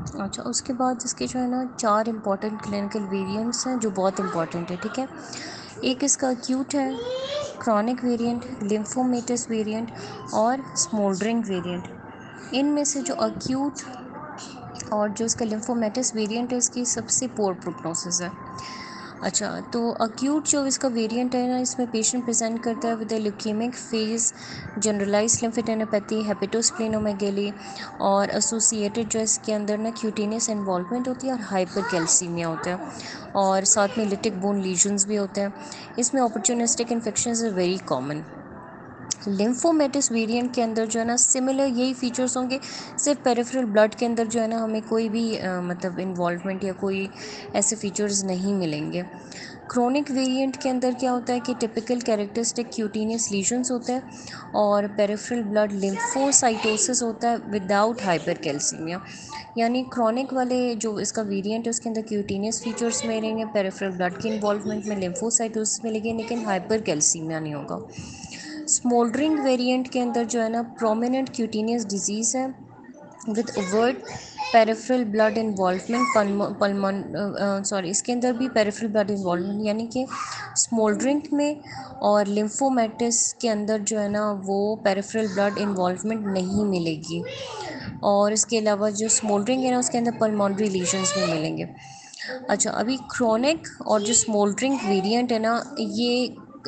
अच्छा, उसके बाद इसके जो है ना 4 इम्पॉर्टेंट क्लिनिकल वेरिएंट्स हैं जो बहुत इम्पॉर्टेंट है, ठीक है। एक इसका अक्यूट है, क्रॉनिक वेरिएंट, लिम्फोमेटस वेरिएंट और स्मोल्डरिंग वेरिएंट। इनमें से जो अक्यूट और जो इसका लिम्फोमेटस वेरिएंट है इसकी सबसे पोर प्रोग्नोसिस है। अच्छा, तो अक्यूट जो इसका वेरिएंट है ना, इसमें पेशेंट प्रेजेंट करता है with leukaemic phase, generalised lymphadenopathy, hepatosplenomegaly और एसोसिएटेड जो इसके अंदर ना क्यूटेनियस इन्वॉल्वमेंट होती है और हाइपरकैल्सीमिया होता है और साथ में लिटिक बोन लीजन्स भी होते हैं। इसमें opportunistic infections are very common. Lymphomatous variant के अंदर जो है ना सिमिलर यही फीचर्स होंगे, सिर्फ पेरिफेरल ब्लड के अंदर जो है ना हमें कोई भी मतलब इन्वॉल्वमेंट या कोई ऐसे फीचर्स नहीं मिलेंगे। क्रोनिक वेरिएंट के अंदर क्या होता है कि टिपिकल कैरेक्टरिस्टिक क्यूटेनियस लीजन्स होते हैं और पेरिफेरल ब्लड लिम्फोसाइटोसिस होता है विदाउट हाइपरकैल्सीमिया। यानी क्रोनिक वाले जो इसका वेरिएंट है उसके अंदर क्यूटेनियस फीचर्स मिलेंगे, पेरिफेरल ब्लड के इन्वॉल्वमेंट में लिम्फोसाइटोसिस मिलेगी, लेकिन हाइपरकैल्सीमिया नहीं होगा। स्मोल्डरिंग वेरिएंट के अंदर जो है ना प्रोमिनेंट क्यूटेनियस डिजीज़ है with overt peripheral blood involvement sorry इसके अंदर भी पेरिफेरल ब्लड इन्वॉल्वमेंट, यानी कि स्मोल्डरिंग में और लिम्फोमेटिस के अंदर जो है ना वो पेरिफेरल ब्लड इन्वॉल्वमेंट नहीं मिलेगी। और इसके अलावा जो स्मोल्डरिंग है ना उसके अंदर पल्मोनरी लीजन्स भी मिलेंगे। अच्छा, अभी क्रोनिक और जो स्मोल्डरिंग वेरिएंट है ना ये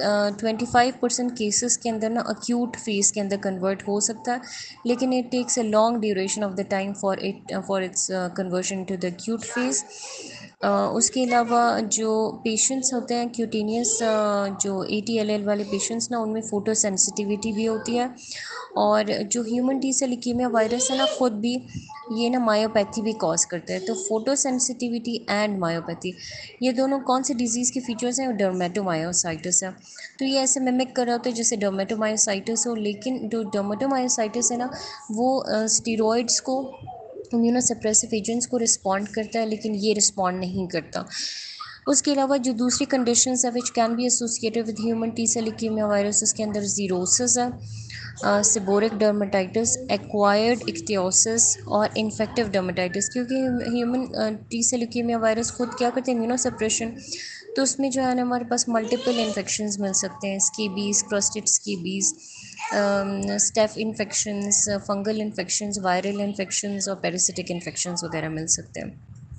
25% केसेस के अंदर ना अक्यूट फेज के अंदर कन्वर्ट हो सकता है, लेकिन it takes a long duration of the time for its conversion to the acute phase. उसके अलावा जो पेशेंट्स होते हैं क्यूटेनियस जो ATLL वाले पेशेंट्स ना उनमें फ़ोटो सेंसिटिविटी भी होती है और जो human T cell leukemia virus है ना ख़ुद भी ये ना मायोपैथी भी कॉज करता है। तो फोटो सेंसिटिविटी एंड मायोपैथी ये दोनों कौन से डिजीज़ के फीचर्स हैं? डर्मेटोमायोसाइटिस है। तो ये ऐसे मिमिक कर रहा होता है जैसे डर्मेटोमायोसाइटिस हो, लेकिन जो डर्मेटोमायोसाइटिस है ना वो स्टीरॉइड्स को, इम्यूनोसप्रेसिव एजेंट्स को रिस्पॉन्ड करता है, लेकिन ये रिस्पॉन्ड नहीं करता। उसके अलावा जो दूसरी कंडीशंस है which can be associated with human T cell leukemia virus, उसके अंदर जीरोसिस है, सेबोरिक डर्मेटाइटिस, एक्वायर्ड इक्तियोसिस और इन्फेक्टिव डर्मेटाइटिस। क्योंकि human T cell leukemia virus खुद क्या करते हैं? इम्यूनोसप्रेशन। तो उसमें जो है ना हमारे पास मल्टीपल इन्फेक्शंस मिल सकते हैं, scabies, crusted scabies, staph infections, fungal infections, viral infections और पैरासिटिक इन्फेक्शंस वगैरह मिल सकते हैं।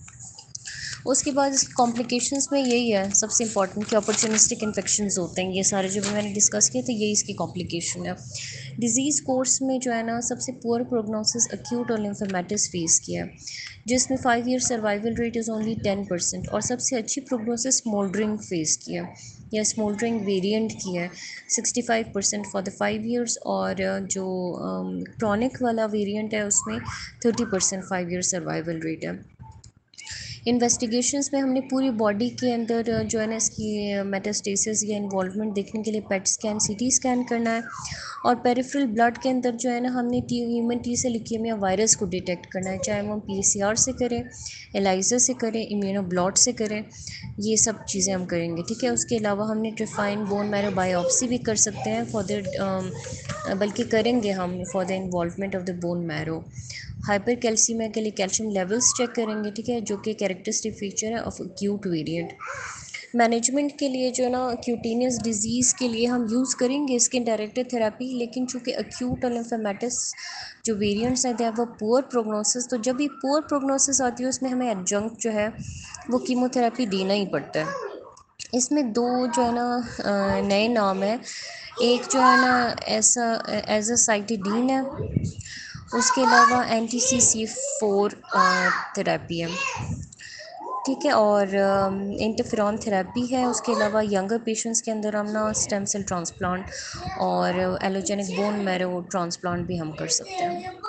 उसके बाद इसकी कॉम्प्लिकेशंस में यही है सबसे इंपॉर्टेंट कि अपॉर्चुनिस्टिक इन्फेक्शंस होते हैं। ये सारे जो भी मैंने डिस्कस किए थे यही इसकी कॉम्प्लिकेशन है। डिजीज़ कोर्स में जो है ना सबसे पुअर प्रोग्नोसिस अक्यूट और लिम्फोमेटिस फेस किया है, जिसमें 5 year survival rate is only 10%, और सबसे अच्छी प्रोग्नोसिस स्मोल्डरिंग फेस की है या स्मोल्डरिंग वेरिएंट की है, 65% फॉर द 5 ईयर्स, और जो क्रॉनिक वाला वेरिएंट है उसमें 30% 5 ईयर सर्वाइवल रेट है। इन्वेस्टिगेशंस में हमने पूरी बॉडी के अंदर जो है ना इसकी मेटास्टेसिस या इन्वॉल्वमेंट देखने के लिए पेट स्कैन, CT स्कैन करना है, और पेरिफेरल ब्लड के अंदर जो है ना हमने human T cell leukemia virus को डिटेक्ट करना है, चाहे वो हम PCR से करें, एलाइजा से करें, इम्यूनोब्लॉट से करें, ये सब चीज़ें हम करेंगे, ठीक है। उसके अलावा हमने ट्रिफाइन बोन मैरो बायोप्सी भी कर सकते हैं फॉर द बल्कि करेंगे हम for the involvement of the bone marrow. Hypercalcemia के लिए कैल्शियम लेवल्स चेक करेंगे, ठीक है, जो कि कैरेक्टरिस्टिक फीचर है ऑफ एक्यूट वेरिएंट। मैनेजमेंट के लिए जो है ना क्यूटेनियस डिजीज़ के लिए हम यूज़ करेंगे स्किन डायरेक्टेड थेरेपी, लेकिन चूँकि एक्यूट और लिम्फोमेटिस जो वेरिएंट्स हैं they have a poor prognosis, तो जब भी पुअर प्रोग्नोसिस आती है उसमें हमें एडजंक्ट जो है वो कीमोथेरेपी देना ही पड़ता है। इसमें दो जो है ना नए नाम है, एक जो है ना ऐसा एजासाइटिडीन है, उसके अलावा anti-CCF4 थेरेपी है, ठीक है, और इंटरफेरॉन थेरेपी है। उसके अलावा यंगर पेशेंट्स के अंदर हम ना स्टेम सेल ट्रांसप्लांट और एलोजेनिक बोन मैरो ट्रांसप्लांट भी हम कर सकते हैं।